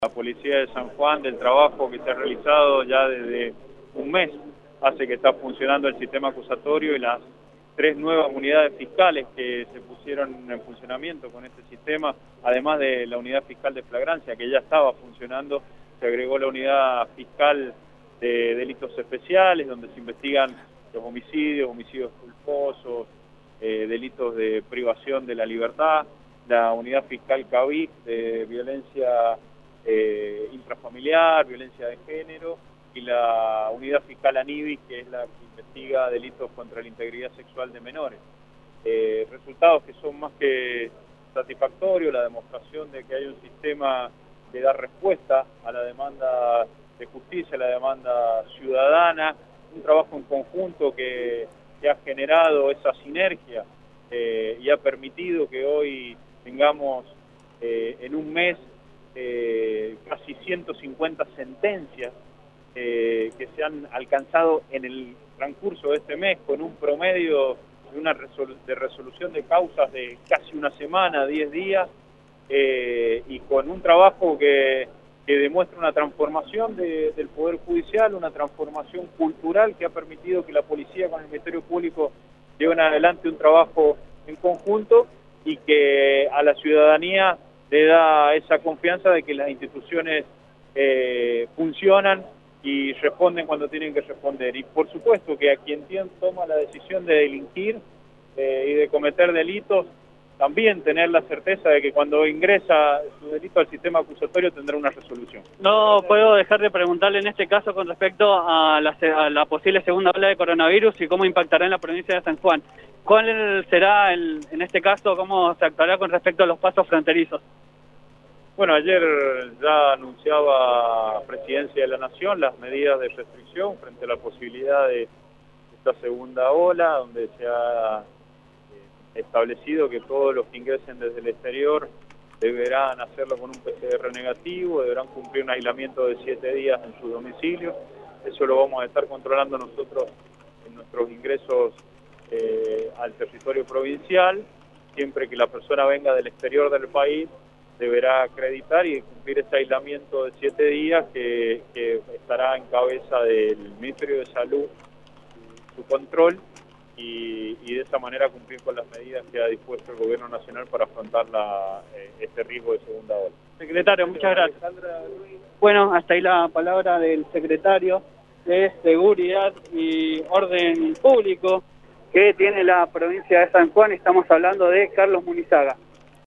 La Policía de San Juan, del trabajo que se ha realizado ya desde un mes, hace que está funcionando el sistema acusatorio y las 3 nuevas unidades fiscales que se pusieron en funcionamiento con este sistema, además de la unidad fiscal de flagrancia que ya estaba funcionando, se agregó la unidad fiscal de delitos especiales, donde se investigan los homicidios culposos, delitos de privación de la libertad, la unidad fiscal CAVIC de violencia intrafamiliar, violencia de género, y la unidad fiscal ANIVI, que es la que investiga delitos contra la integridad sexual de menores. Resultados que son más que satisfactorios, la demostración de que hay un sistema que da respuesta a la demanda de justicia, a la demanda ciudadana, un trabajo en conjunto que ha generado esa sinergia y ha permitido que hoy tengamos en un mes casi 150 sentencias que se han alcanzado en el transcurso de este mes, con un promedio de resolución de causas de casi una semana, 10 días, y con un trabajo que demuestra una transformación del Poder Judicial, una transformación cultural que ha permitido que la policía con el Ministerio Público lleven adelante un trabajo en conjunto y que a la ciudadanía le da esa confianza de que las instituciones funcionan y responden cuando tienen que responder. Y por supuesto que a quien toma la decisión de delinquir y de cometer delitos, también tener la certeza de que cuando ingresa su delito al sistema acusatorio tendrá una resolución. No puedo dejar de preguntarle en este caso con respecto a la posible segunda ola de coronavirus y cómo impactará en la provincia de San Juan. ¿Cuál será, en este caso, cómo se actuará con respecto a los pasos fronterizos? Bueno, ayer ya anunciaba Presidencia de la Nación las medidas de restricción frente a la posibilidad de esta segunda ola, donde se ha establecido que todos los que ingresen desde el exterior deberán hacerlo con un PCR negativo, deberán cumplir un aislamiento de 7 días en su domicilio. Eso lo vamos a estar controlando nosotros en nuestros ingresos al territorio provincial. Siempre que la persona venga del exterior del país, deberá acreditar y cumplir ese aislamiento de 7 días que estará en cabeza del Ministerio de Salud, su control, y de esa manera cumplir con las medidas que ha dispuesto el Gobierno Nacional para afrontar este riesgo de segunda ola. Secretario, muchas gracias. Bueno, hasta ahí la palabra del secretario de Seguridad y Orden Público que tiene la provincia de San Juan. Estamos hablando de Carlos Munizaga.